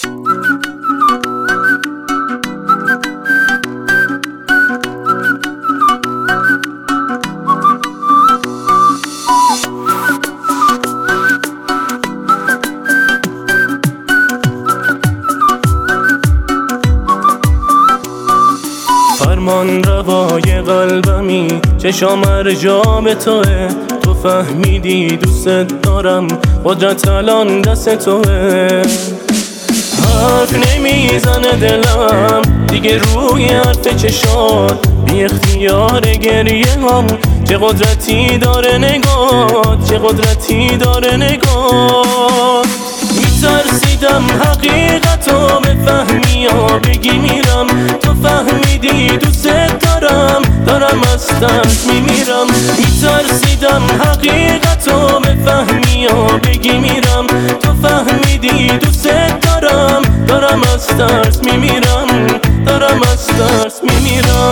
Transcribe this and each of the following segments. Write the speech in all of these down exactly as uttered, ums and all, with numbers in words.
فرمان روای قلبمی چشام ارجام توه، تو فهمیدی دوست دارم قدرت الان دست توه. حرف نمیزنه دلم دیگه روی حرف چشات، بی اختیار گریه هم چه قدرتی داره نگات، چه قدرتی داره نگات. میترسیدم حقیقتو بفهمی یا بگی میرم، تو فهمیدی دوست دارم دارم از ترس میمیرم. میترسیدم حقیقتو بفهمی یا بگی میرم، تو فهمیدی دوست دارم دارم از ترس میمیرم، دارم از ترس میمیرم.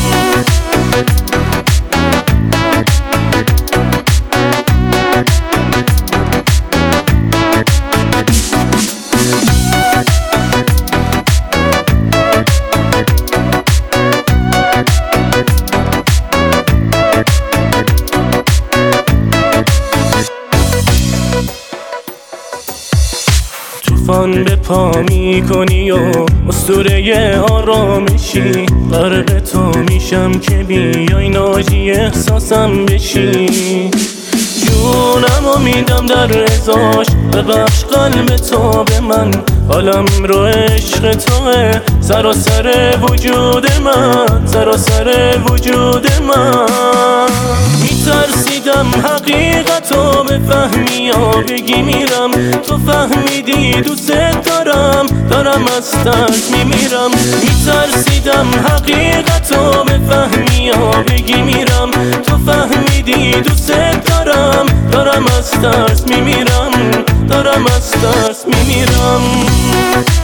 طوفان به پا میکنی و اسطوره آرامشی، غرق تو میشم که بیای ناجی احساسم بشی. جونمو میدم در رضاش، ببخش قلب تو به من، حالم رو عشق توه، سراسر وجود من، سراسر وجود من. میترسیدم حقیقتو بفهمی یا بگی میرم، تو فهمیدی دوست دارم دارم از ترس میمیرم. میترسیدم حقیقتو بفهمی یا بگی میرم، تو فهمیدی دوست دارم دارم از ترس میمیرم، دارم از ترس میمیرم.